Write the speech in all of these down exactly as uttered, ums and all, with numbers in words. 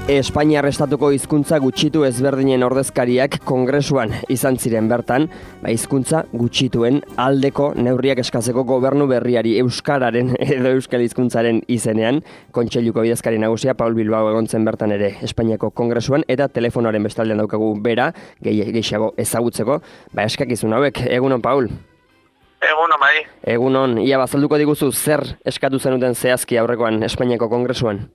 Espainiar estatuko hizkuntza gutxitu ezberdinen ordezkariak kongresuan izan ziren bertan, ba hizkuntza gutxituen aldeko neurriak eskatzeko gobernu berriari euskararen edo euskal hizkuntzaren izenean, kontseiluko bidezkari nagusia Paul Bilbao egon zen bertan ere Espainiako kongresuan eta telefonoaren bestaldean daukagu bera, gehiago ezagutzeko, ba eskakizun hauek. Egunon, Paul. Egunon, bai. Egunon, ia bazalduko diguzu zer eskatu zenuten zehazki aurrekoan Espainiako kongresuan?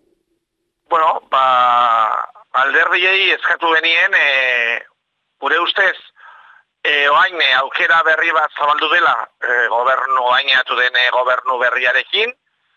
Bueno, ba, alderdiei eskatu genien, e, gure ustez, e, oain e, aukera berri bat zabaldu dela, e, gobernu, oainatu den e, gobernu berriarekin,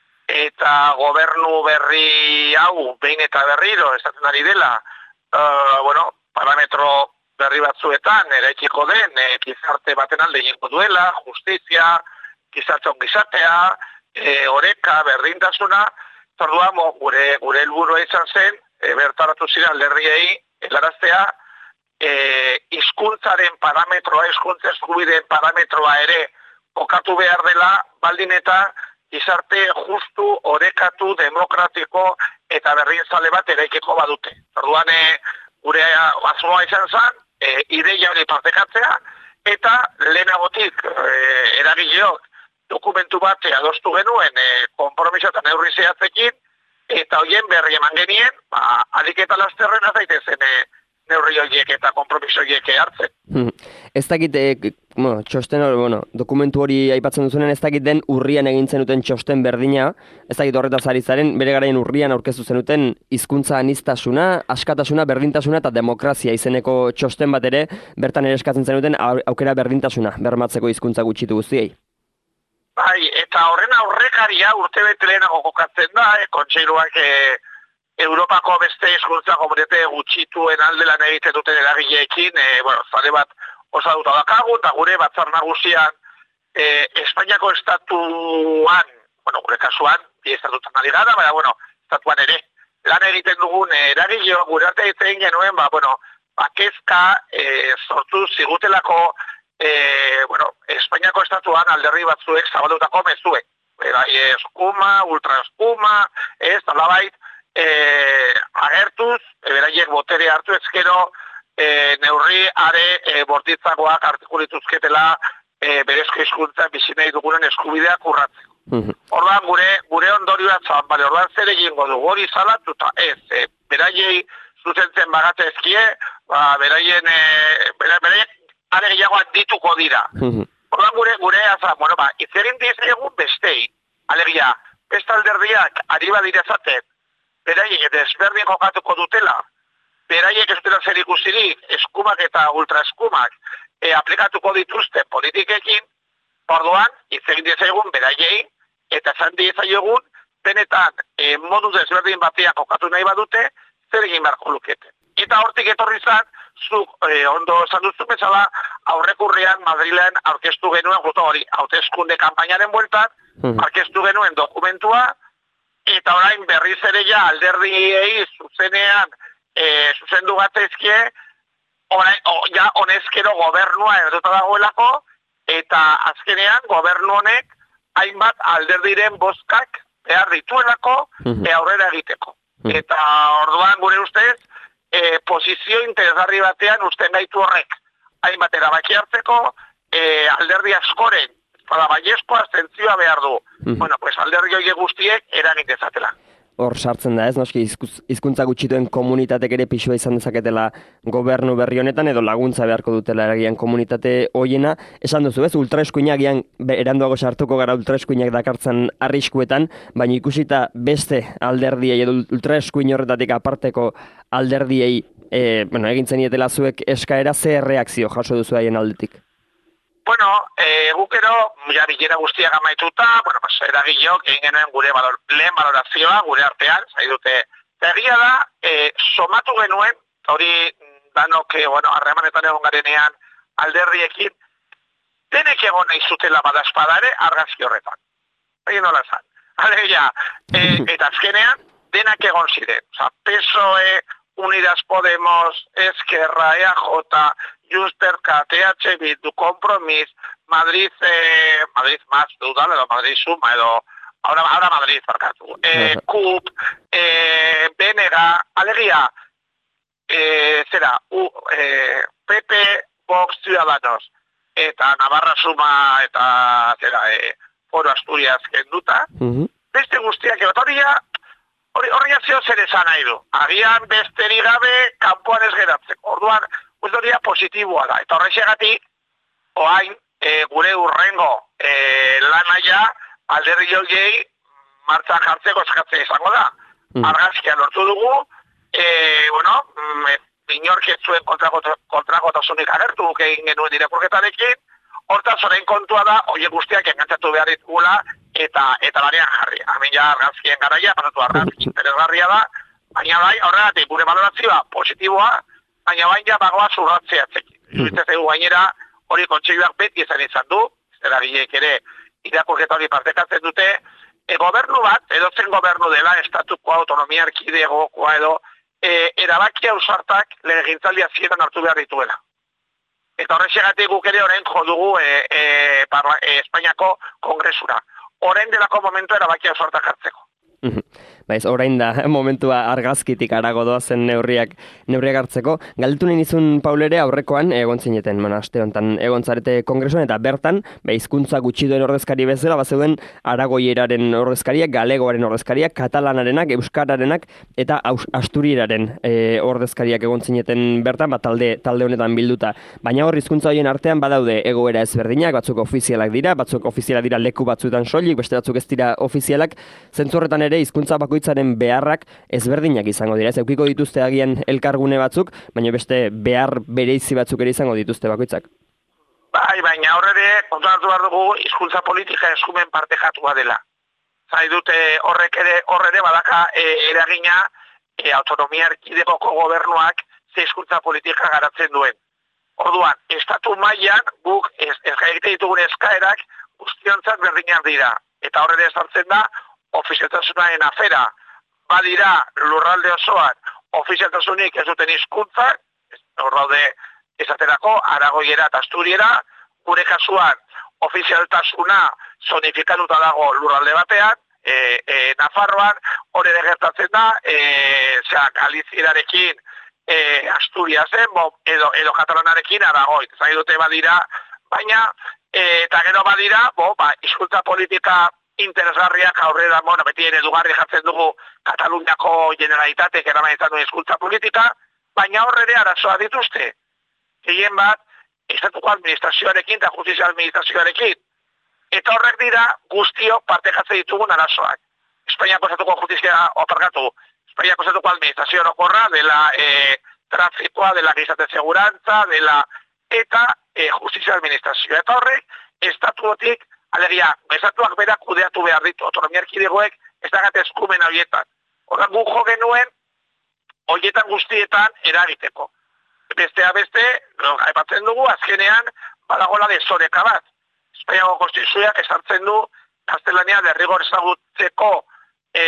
eta gobernu berri hau, behin eta berriro, esaten ari dela, e, bueno, parametro berri batzuetan, eraikiko den, e, gizarte baten alde egingo duela, justizia, gizarte ongizatea, e, oreka, berdintasuna. Orduan, gure gure helburua izan zen, e, bertaratu ziren alderdiei helaraztea, e, hizkuntzaren parametroa, hizkuntza eskubideen parametroa ere kokatu behar dela, baldin eta gizarte justu, orekatu, demokratiko eta berdinzale bat eraikiko badute. Orduan, e, gure asmoa izan zen, e, ideia hori partekatzea, eta lehenagotik e, eragileok dokumentu bat adostu genuen e, konpromiso eta neurri zehatzekin, eta hoien berri eman genien, ba, alik eta lasterren azaitezen e, neurri horiek eta konpromiso horiek hartzen. Hmm. Ez dakit, e, bueno, txosten hori, bueno, dokumentu hori aipatzen duzunen, ez dakit den urrian egin zenuten txosten berdina, ez dakit horretaz ari zaren, bere garaien urrian aurkeztu zenuten hizkuntza aniztasuna, askatasuna, berdintasuna eta demokrazia izeneko txosten bat ere, bertan ere eskatzen zenuten aukera berdintasuna, bermatzeko hizkuntza gutxitu guztiei. Bai, eta horren aurrekaria urte bete lehenago kokatzen da, eh, kontseiluak eh, Europako beste hizkuntza komunitate gutxituen alde lan egiten duten eragileekin, eh, bueno, zare bat osatuta dakagu, eta gure batzar nagusian eh, Espainiako estatuan, bueno, gure kasuan, bi estatutan ari gara, baina, bueno, estatuan ere, lan egiten dugun eh, eragileo, gure arte egiten genuen, ba, bueno, bakezka eh, sortu zigutelako, E, bueno, Espainiako estatuan alderdi batzuek zabaldutako mezuek. Bai, eskuma, ultraeskuma, ez, talabait, e, agertuz, e, beraiek botere hartu ezkero, e, neurri are e, bortitzakoak artikulituzketela e, berezko hizkuntza bizi nahi dugunen eskubideak urratzeko. Orduan, gure, gure ondorioa zan, bale, orduan zer egingo dugu hori salatuta, ez, e, beraiei zuzentzen bagate ezkie, ba, beraien, e, beraien, are gehiagoan dituko dira. Orduan gure, gure, azan, bueno, ba, itzegin dizegun bestei, alegia, beste alderdiak ari badire zaten, beraiek desberdin jokatuko dutela, beraiek ez dira zer ikusirik, eskumak eta ultraeskumak e, aplikatuko dituzte politikekin, orduan, itzegin dizegun beraiei, eta zan dizegun, benetan e, modu desberdin batean jokatu nahi badute, zer egin beharko lukete. Eta hortik etorri zan, zuk eh, ondo esan duzu bezala, aurrekurrian Madrilen aurkeztu genuen, justo hori, hauteskunde kanpainaren bueltan, aurkeztu genuen dokumentua, eta orain berriz ere ja alderdiei zuzenean eh, zuzendu gatezkie, orain, o, ja honezkero gobernua erduta dagoelako, eta azkenean gobernu honek hainbat alderdiren bozkak behar dituelako e, aurrera egiteko. Eta orduan gure ustez, E, posizio interesgarri batean usten gaitu horrek. Hainbat erabaki hartzeko, e, alderdi askoren, bada baiezko abstentzioa behar du. Mm. Bueno, pues alderdi horiek guztiek eragin dezatela. Hor sartzen da ez, noski hizkuntza gutxituen komunitatek ere pisua izan dezaketela gobernu berri honetan, edo laguntza beharko dutela eragian komunitate hoiena. Esan duzu ez, ultraeskuinak gian eranduago sartuko gara ultraeskuinak dakartzen arriskuetan, baina ikusita beste alderdiei edo ultraeskuin horretatik aparteko alderdiei e, bueno, egintzen ietela zuek eskaera, ze reakzio jaso duzu haien aldetik? Bueno, e, gukero, ja bilera guztiak amaituta, bueno, pues, eragileok egin genuen gure balor, lehen balorazioa, gure artean, zai dute. Egia da, e, somatu genuen, hori danok, e, bueno, harremanetan egon garenean alderriekin, denek egon nahi zutela badazpada ere argazki horretan. Egin nola zan. Alegia, e, eta azkenean, denak egon ziren. Osa, P S O E, Unidas Podemos, Esquerra, E A J, Justerka, T H Bildu, Compromís, Madrid, eh, Madrid Más, Dudal, edo Madrid Suma, edo ahora, ahora Madrid, barkatu, e, C U P, e, B N G, alegia, e, zera, U, e, P P, Vox, Ciudadanos, eta Navarra Suma, eta zera, e, Foro Asturias kenduta, uh-huh. Beste guztiak, eta horria, horria zeo zer esan nahi du. Agian besteri gabe, kanpoan ez geratzeko. Orduan, guztoria positiboa da. Eta horrexegatik, oain, e, gure urrengo e, lanaia, alderri joiei, martxan jartzeko eskatzea izango da. Mm. Argazkia lortu dugu, e, bueno, inork ez zuen kontrakotasunik agertu guk egin genuen irakurketarekin, hortaz orain kontua da, oie guztiak engantzatu behar ditugula, eta eta lanean jarri. Hemen ja argazkien garaia, pasatu argazki interesgarria da, baina bai, horregatik, gure balorazioa positiboa, baina bain ja bagoa zurratzea txekin. Zuritzez egu gainera, hori kontseiluak beti izan izan du, zeragileek ere irakurketa hori partekatzen dute, e, gobernu bat, edo zen gobernu dela, estatuko autonomia erkidegokoa edo, e, erabakia ausartak legegintzaldia zietan hartu behar dituela. Eta horrexegatik guk ere orain jo dugu e, e, parla, e, Espainiako kongresura. Orain delako momentu erabakia ausartak hartzeko. Baiz, orain da momentua argazkitik arago doazen neurriak neurriak hartzeko. Galdetu nahi nizun, Paul, ere aurrekoan egon zineten, bueno, aste honetan egon zarete kongresuan, eta bertan, hizkuntza gutxi duen ordezkari bezala, bazeuden aragoieraren ordezkariak, galegoaren ordezkariak, katalanarenak, euskararenak, eta asturieraren e, ordezkariak egon zineten bertan, bat talde, talde honetan bilduta. Baina hor hizkuntza horien artean badaude egoera ezberdinak, batzuk ofizialak dira, batzuk ofizialak dira leku batzuetan soilik, beste batzuk ez dira ofizialak, zentzu horretan ere hizkuntza bakoitzaren beharrak ezberdinak izango dira. Ez eukiko dituzte agian elkargune batzuk, baina beste behar bereizi batzuk ere izango dituzte bakoitzak. Bai, baina horre kontuatu behar dugu hizkuntza politika eskumen partejatua dela. Zai dute horrek ere horre ere badaka e, eragina e, autonomia erkidegoko gobernuak ze hizkuntza politika garatzen duen. Orduan, estatu mailan guk ez, ez egite ditugun eskaerak guztiontzat berdinak dira. Eta horre ere sartzen da ofizialtasunaren afera, badira lurralde osoan ofizialtasunik ez duten hizkuntzak, hor daude esaterako aragoiera eta asturiera, gure kasuan ofizialtasuna zonifikatuta dago lurralde batean, e, e, Nafarroan, hor ere gertatzen da, e, zera, Galizierarekin e, Asturiasen, bo, edo, edo katalanarekin aragoit, zai dute badira, baina, e, eta gero badira, bo, ba, hizkuntza politika interesgarriak aurrera, bueno, beti ere dugarri jartzen dugu Kataluniako Generalitatek eraman izan duen hizkuntza politika, baina horre arazoa dituzte. Gehien bat, estatuko administrazioarekin eta justizia administrazioarekin. Eta horrek dira guztio partekatzen ditugun arazoak. Espainiako estatuko justizia opargatu, Espainiako estatuko administrazio orokorra, dela e, trafikoa, dela gizarte segurantza, dela eta e, justizia administrazioa. Eta horrek, estatuotik alegia, estatuak berak kudeatu behar ditu, autonomia erkidegoek ez dagat eskumen horietan. Horren guk jo genuen, horietan guztietan eragiteko. Bestea beste, aipatzen dugu, azkenean, badagola desoreka bat. Espainiako konstituzioak esartzen du, gaztelania derrigor ezagutzeko, e,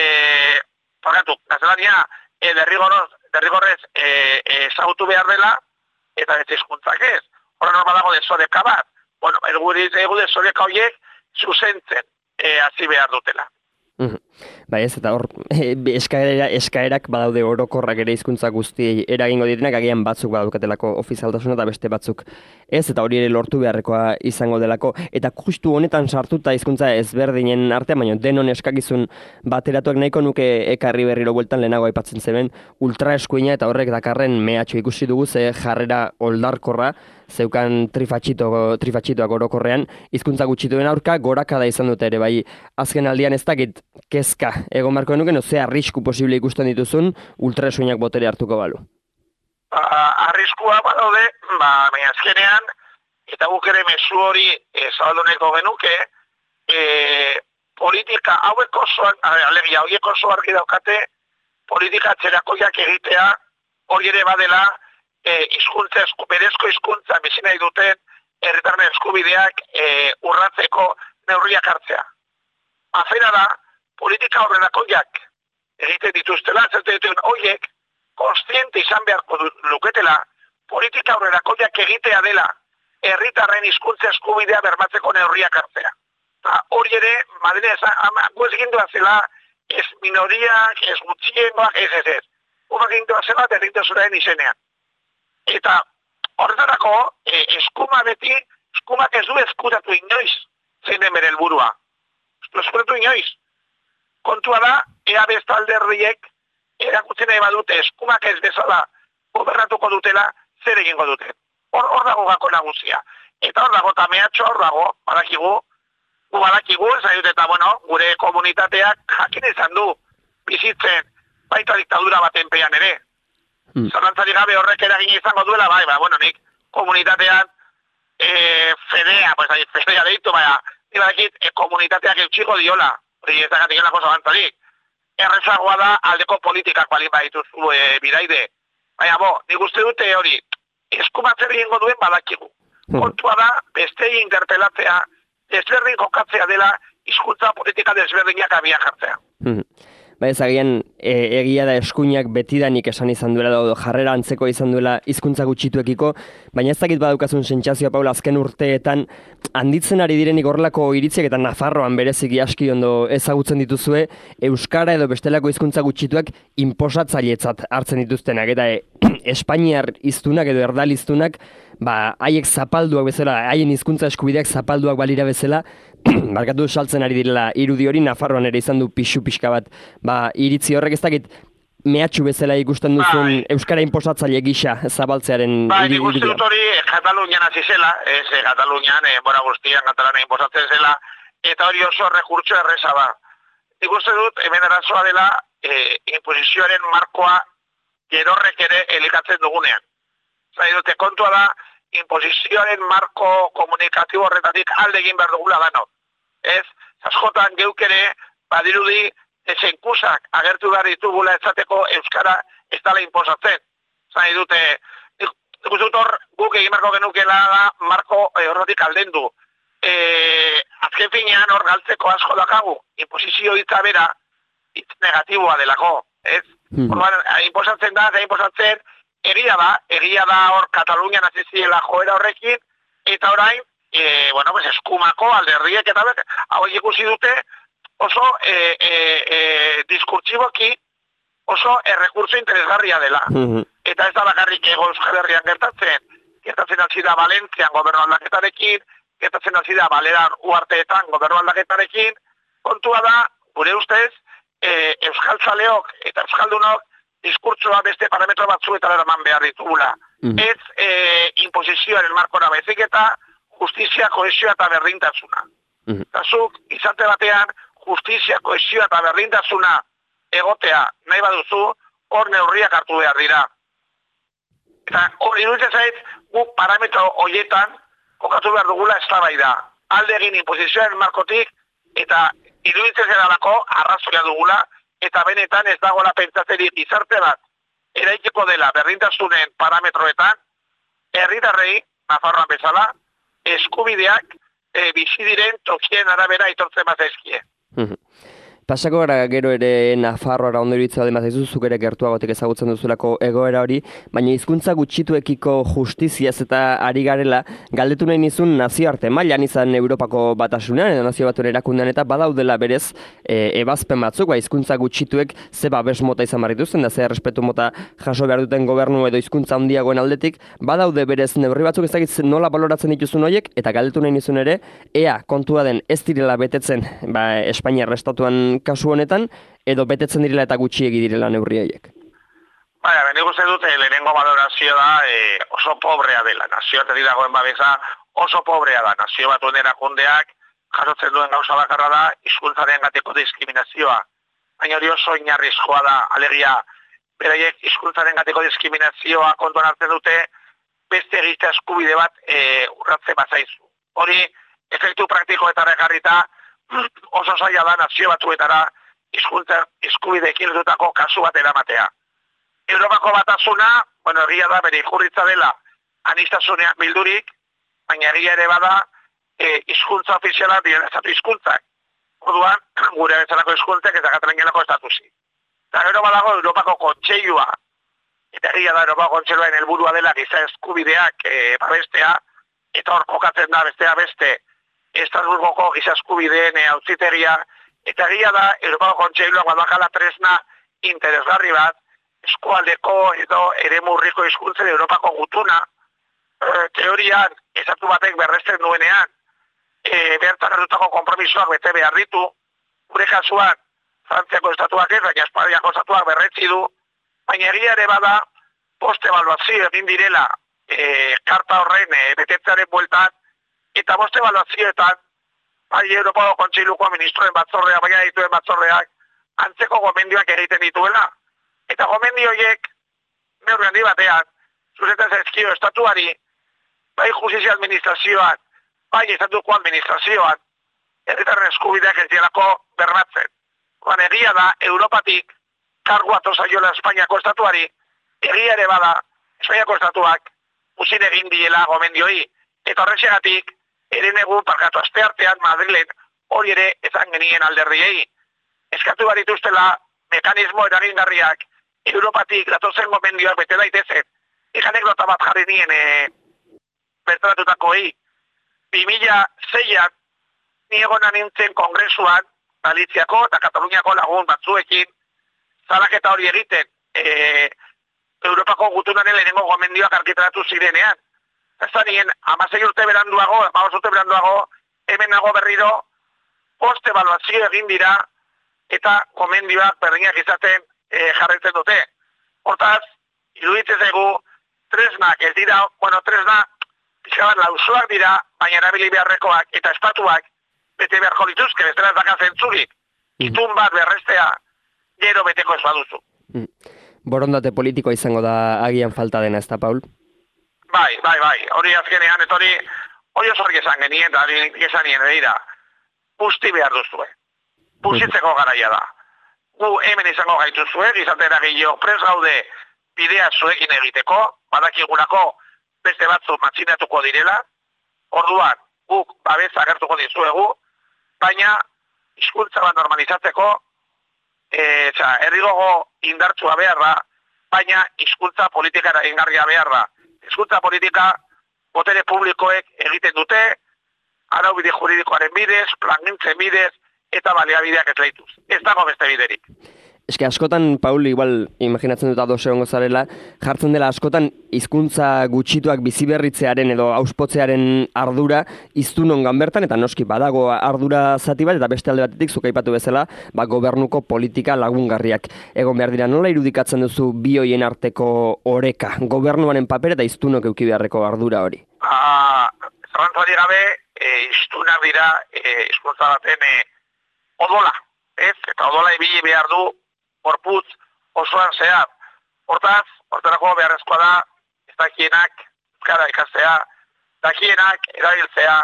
pagatu, gaztelania e, derrigorrez e, e, ezagutu behar dela, eta ez hizkuntzak ez. Horren hor badago desoreka bat. Bueno, erguriz egu desoreka horiek, zuzentzen e, hasi behar dutela. Mm. Bai ez, eta hor, e, eskaera, eskaerak badaude orokorrak ere hizkuntza guztiei eragingo ditenak, agian batzuk badukatelako ofizialtasuna eta beste batzuk ez, eta hori ere lortu beharrekoa izango delako. Eta justu honetan sartuta hizkuntza ezberdinen artean, baina denon eskakizun bateratuak nahiko nuke ekarri berriro bueltan lehenago aipatzen zeben ultraeskuina, eta horrek dakarren mehatxo ikusi dugu ze jarrera oldarkorra zeukan trifatxito, trifatxitoak orokorrean, hizkuntza gutxituen aurka gorakada izan dute ere, bai azken aldian ez dakit kezka egon marko denuken, ze arrisku posible ikusten dituzun ultraeskuinak botere hartuko balu. Ba, arriskua badaude, ba, baina azkenean, eta guk ere mezu hori e, zabalduneko genuke, e, politika hauek oso, alegia, horiek oso argi daukate, politika atzerakoiak egitea, hori ere badela, E, izkuntza, berezko hizkuntza bizi nahi duten herritarren eskubideak e, urratzeko neurriak hartzea. Afera da, politika aurrerakoiak egiten dituztela, zertu dituen horiek, konstiente izan beharko luketela, politika aurrerakoiak egitea dela herritarren hizkuntza eskubidea bermatzeko neurriak hartzea. hori ere, Madrid gu ez gindu azela, ez minoriak, ez gutxiengoak, ez ez ez. Gu gindu azela berdintasunaren izenean. Eta horretarako, e, eskuma beti, eskumak ez du eskutatu inoiz, zein den bere helburua. Eskutatu inoiz. Kontua da, ea bestalderriek erakutzen nahi badute eskumak ez bezala gobernatuko dutela, zer egingo dute. Hor, hor dago gako nagusia. Eta hor dago, eta mehatxo hor dago, badakigu, gu badakigu, ez dut eta, bueno, gure komunitateak jakin izan du bizitzen baita diktadura baten pean ere. Mm. Zalantzari gabe horrek eragin izango duela, bai, ba, bueno, nik komunitatean e, fedea, pues, ahí, fedea deitu, baina, ni badakit, e, komunitateak eutxiko diola, hori ez dagatik enako zalantzarik. Errezagoa da aldeko politikak balin badituzu e, bidaide. Baina, bo, nik uste dute hori, eskumatzen egingo duen badakigu. Kontua da, bestei interpelatzea, desberdin jokatzea dela, hizkuntza politika desberdinak abian jartzea. Ba ez agian e, egia da eskuinak betidanik esan izan duela, da, jarrera antzeko izan duela hizkuntza gutxituekiko, baina ez dakit badukazun sentsazioa, Paula, azken urteetan handitzen ari direnik horrelako iritziak eta Nafarroan bereziki aski ondo ezagutzen dituzue, euskara edo bestelako hizkuntza gutxituak inposatzailetzat hartzen dituztenak, eta e, Espainiar hiztunak edo erdal hiztunak, ba, haiek zapalduak bezala, haien hizkuntza eskubideak zapalduak balira bezala, barkatu saltzen ari direla irudi hori, Nafarroan ere izan du pixu pixka bat, ba, iritzi horrek ez dakit mehatxu bezala ikusten duzun bai. Euskara inposatzaile gisa zabaltzearen bai, irudia. Bai, nik uste dut hori Katalunian hasi zela, ez Katalunian, e, bora guztian Katalana inposatzen zela, eta hori oso rekurtso erreza da. Nik uste dut hemen arazoa dela e, imposizioaren markoa gerorrek ere elikatzen dugunean. Zai dute kontua da, imposizioaren marko komunikatibo horretatik alde egin behar dugula dano. Ez, askotan geuk ere, badirudi, desenkusak agertu behar ditugula ezateko euskara ez dala inposatzen. Zai dute, nik dut hor, guk egin marko genukela da, marko e, horretik alden du. E, azken finean hor galtzeko asko dakagu, imposizio hitza bera, hitz negatiboa delako. Ez, hmm. Orban, inposatzen da, eta inposatzen, egia da, egia da hor Katalunian aziziela joera horrekin, eta orain, e, bueno, pues, eskumako alderriek eta bet, hau ikusi dute oso e, e, e, diskurtsiboki oso errekurso interesgarria dela. Mm-hmm. Eta ez da bakarrik ego Euskal Herrian gertatzen, gertatzen hasi da Valentzian gobernu aldaketarekin, gertatzen hasi da Balear Uharteetan gobernu aldaketarekin, kontua da, gure ustez, e, Euskal Zaleok eta Euskaldunok diskurtsoa beste parametro batzuetara eraman behar ditugula. Mm. Ez e, imposizioaren markora baizik eta justizia, kohesioa eta berdintasuna. Mm. Zazuk, izate batean, justizia, kohesioa eta berdintasuna egotea nahi baduzu, hor neurriak hartu behar dira. Eta hori iruditzen zait, guk parametro horietan kokatu behar dugula eztabaida. Alde egin imposizioaren markotik, eta iruditzen zeralako arrazoia dugula, eta benetan ez dagoela pentsatzerik gizarte bat eraikiko dela berdintasunen parametroetan, herritarrei, Nafarroan bezala, eskubideak e, bizi diren tokien arabera aitortzen bat ezkie. Pasako gara gero ere Nafarroara ondo iritza den bat zuk ere gertuagotik ezagutzen duzulako egoera hori, baina hizkuntza gutxituekiko justiziaz eta ari garela, galdetu nahi nizun nazioarte mailan izan Europako Batasunean edo Nazio Batuen erakundean eta badaudela berez e, ebazpen batzuk, ba, hizkuntza gutxituek ze babes mota izan barrituzten da ze errespetu mota jaso behar duten gobernu edo hizkuntza handiagoen aldetik, badaude berez neurri batzuk ez dakit nola baloratzen dituzun horiek, eta galdetu nahi nizun ere, ea kontua den ez direla betetzen ba, Espainiar estatuan kasu honetan, edo betetzen direla eta gutxiegi direla neurri horiek? Baina, benik uste dute, lehenengo balorazio da e, oso pobrea dela. Nazioatetik dagoen babesa oso pobrea da. Nazio Batuen erakundeak jasotzen duen gauza bakarra da hizkuntzaren gatiko diskriminazioa. Baina hori oso inarrizkoa da, alegia, beraiek hizkuntzaren gatiko diskriminazioa kontuan hartzen dute beste egite eskubide bat e, urratze bazaizu. Hori, efektu praktikoetara ekarrita, oso zaila da Nazio Batuetara hizkuntza eskubideekin lotutako kasu bat eramatea. Europako Batasuna, bueno, egia da bere ikurritza dela aniztasunean bildurik, baina egia ere bada e, hizkuntza ofiziala diren estatu hizkuntzak. Orduan, gure bezalako hizkuntzak eta Kataluniako estatusi. Eta gero badago Europako Kontseilua, eta egia da Europako Kontseiluaren helburua dela giza eskubideak e, babestea, eta hor kokatzen da bestea beste Estrasburgoko giza eskubideen auzitegia, eta egia da, Europako Kontseiluak badakala tresna interesgarri bat, eskualdeko edo eremurriko hizkuntzen Europako gutuna, e, teorian estatu batek berresten duenean, e, bertan hartutako konpromisoak bete behar ditu, gure kasuan, Frantziako estatuak ez, baina Espainiako estatuak berretzi du, baina egia ere bada, bost ebaluazio egin direla e, karta horren e, betetzearen bueltan, eta bost ebaluazioetan, bai Europako Kontseiluko ministroen batzordeak, baina dituen batzordeak, antzeko gomendioak egiten dituela. Eta gomendio horiek, neurri handi batean, zuzetan zaizkio estatuari, bai justizia administrazioan, bai estatuko administrazioan, herritarren eskubideak ez dielako bermatzen. Oan egia da, Europatik, kargu atozaiola Espainiako estatuari, egia ere bada, Espainiako estatuak, uzin egin diela gomendioi, eta horrexegatik, eren egun parkatu asteartean Madrilen hori ere ezan genien alderdiei. Eskatu barituztela mekanismo eragingarriak Europatik datozen gomendioak bete daitezen. Ikanek nota bat jarri nien e, bertaratutakoei. bi mila seian niegona nintzen kongresuan Galiziako eta Kataluniako lagun batzuekin salaketa hori egiten e, Europako gutunaren lehenengo gomendioak argitaratu zirenean. Ez da nien, amasei urte beranduago, amabos urte beranduago, hemen nago berriro, post evaluazio egin dira, eta gomendioak berdinak izaten e, jarraitzen dute. Hortaz, iruditzen zaigu, tresnak ez dira, bueno, tresna, pixabat lausoak dira, baina erabili beharrekoak eta estatuak bete beharko lituzke, bestela ez daka zentzurik. Itun bat berrestea, gero beteko ez baduzu. Mm. Borondate politikoa izango da agian falta dena, ez da, Paul? Bai, bai, bai, hori azkenean, eta hori, hori oso hori esan genien, eta hori esan nien, edira, busti behar duzue. Bustitzeko garaia da. Gu hemen izango gaituzue, gizatera gehiago pres gaude bidea zuekin egiteko, badakigulako beste batzu matzinatuko direla, orduan, guk babesa agertuko dizuegu, baina hizkuntza bat normalizatzeko, e, txa, herrigogo indartsua behar da, baina hizkuntza politikara ingarria behar da. Hizkuntza politika botere publikoek egiten dute, araubide juridikoaren bidez, plangintzen bidez, eta baliabideak ez lehituz. Ez dago beste biderik. Eske askotan, Paul, igual, imaginatzen dut ados egongo zarela, jartzen dela askotan hizkuntza gutxituak biziberritzearen edo auspotzearen ardura hiztunon ganbertan, eta noski badago ardura zati bat, eta beste alde batetik zuk aipatu bezala, ba, gobernuko politika lagungarriak egon behar dira. Nola irudikatzen duzu bi hoien arteko oreka, gobernuaren paper eta hiztunok eduki beharreko ardura hori? Ah, zarantzari gabe, e, hiztunak dira e, hizkuntza baten e, odola, ez? Eta odola ibili behar du gorputz osoan zehar. Hortaz, hortarako beharrezkoa da, ez dakienak, euskara ikastea, dakienak erabiltzea,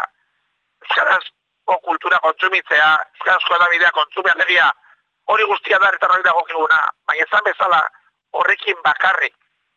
euskarazko kultura kontsumitzea, euskarazko edabidea kontsumiategia, hori guztia da eta hori dago kiguna, baina ezan bezala horrekin bakarrik,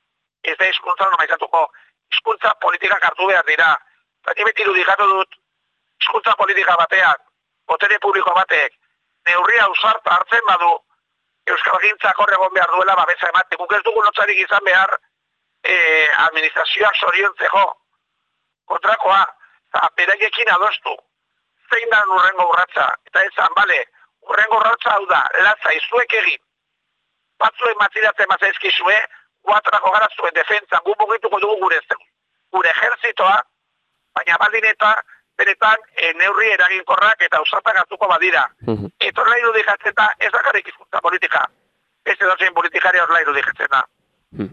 ez da hizkuntza normalizatuko, hizkuntza politikak hartu behar dira, eta ni beti irudikatu dut, hizkuntza politika batean, botere publiko batek, neurria ausarta hartzen badu, Euskalgintzak horregon behar duela babesa emate. Guk ez dugu notzarik izan behar e, administrazioak zoriontzeko kontrakoa, eta beraiekin adostu. Zein da urrengo urratza? Eta ezan, bale, urrengo urratza hau da, latza izuek egin. Batzuen matzidatzen mazaizkizue, guatrako gara zuen defentzan, gu mugituko dugu gure, gure ejerzitoa, baina baldin eta benetan e, neurri eraginkorrak eta ausartak hartuko badira. Uh-huh. Eta horrela irudikatzen da, ez dakarrik hizkuntza politika. Ez edozein politikari horrela irudikatzen da. Uh-huh.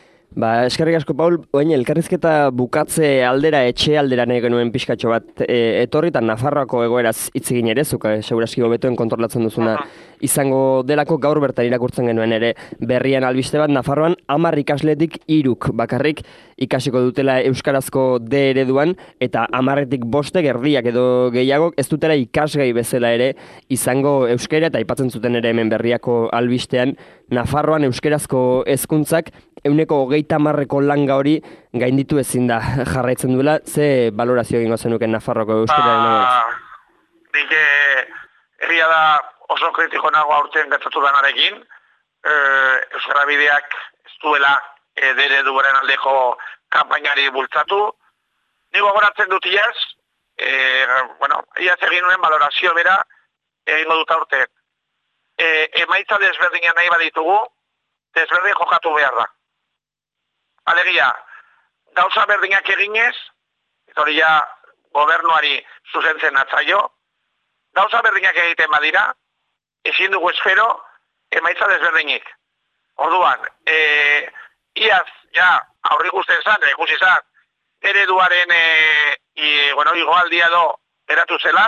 Ba, eskerrik asko, Paul, oin, elkarrizketa bukatze aldera, etxe aldera nahi genuen pixkatxo bat e, etorri, eta Nafarroako egoeraz hitz egin ere, zuka, seguraski hobetoen kontrolatzen duzuna izango delako, gaur bertan irakurtzen genuen ere berrian albiste bat, Nafarroan hamar ikasletik hiruk bakarrik ikasiko dutela euskarazko D ereduan, eta hamarretik bostek erdiak edo gehiago ez dutela ikasgai bezala ere izango euskara, eta aipatzen zuten ere hemen berriako albistean, Nafarroan euskarazko hezkuntzak euneko hogeita hamarreko langa hori gainditu ezin da jarraitzen duela, ze balorazio egingo zenuken Nafarroko euskararen nagoaz? Nik egia da oso kritiko nago aurten gertatu danarekin, e, euskara bideak ez duela e, dere duaren aldeko kampainari bultzatu. Nik gogoratzen dut iaz, e, bueno, iaz egin nuen valorazio bera egingo dut aurten. E, emaitza desberdinak nahi baditugu, desberdin jokatu behar da. Alegia, gauza berdinak eginez, eta hori ja gobernuari zuzentzen atzaio, gauza berdinak egiten badira, ezin dugu espero, emaitza desberdinik. Orduan, e, iaz, ja, aurrik usten zan, ikusi zan, ereduaren e, i, bueno, igoaldia do eratu zela,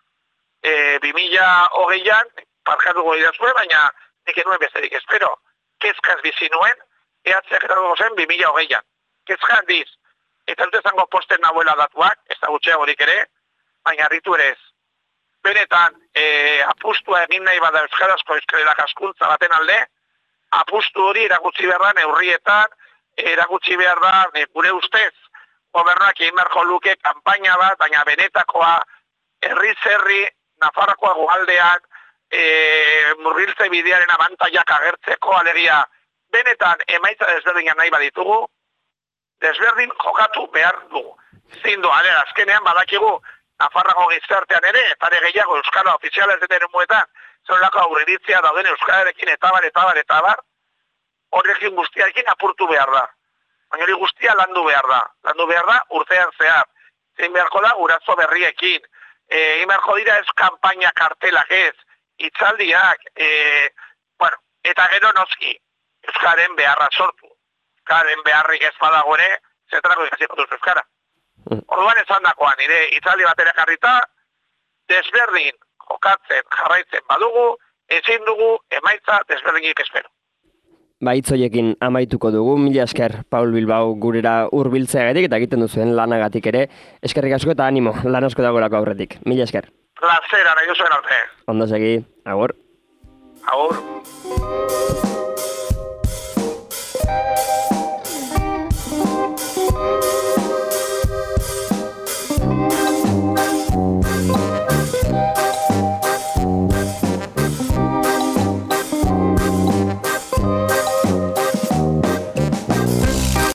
e, bi mila hogeian, parkatuko idazue, baina nik enuen besterik espero. Kezkaz bizi nuen, ehatzeak eratuko zen bi mila hogeian. Kezka handiz, eta dute zango posten nahuela datuak, ez da gutxeagorik ere, baina harritu ere ez. Benetan, e, apustua egin nahi bada euskarazko euskalerak askuntza baten alde, apustu hori erakutsi behar da neurrietan, erakutsi behar da, gure ustez, gobernuak egin beharko luke kanpaina bat, baina benetakoa, herri-zerri, Nafarroakoa goaldean, e, murgiltze bidearen abantaiak agertzeko, alegia, benetan emaitza desberdinak nahi baditugu, desberdin jokatu behar dugu. Zindu, alera, azkenean badakigu, Nafarroako gizartean ere, eta ere gehiago euskara ofiziala ez den eremuetan, zonelako aurreritzia dauden euskararekin eta bar, eta bar, eta bar, horrekin guztiarekin apurtu behar da. Baina hori guztia landu behar da. Landu behar da urtean zehar. Zein beharko da urazo berriekin. Egin beharko dira ez kanpaina kartelak ez, hitzaldiak, e, bueno, eta gero noski, euskaren beharra sortu. Euskaren beharrik ez badago ere, zentrako ikasiko duz euskara. Orduan esan dakoan, nire hitzaldi batera jarrita, desberdin jokatzen jarraitzen badugu, ezin dugu emaitza desberdinik espero. Ba, hitzoiekin amaituko dugu, mila esker, Paul Bilbao gurera hurbiltzeagatik eta egiten duzuen lanagatik ere. Eskerrik asko eta animo, lan asko dagorako aurretik. Mila esker. Plazera, nahi duzuen arte. Ondo segi, agur. Agur.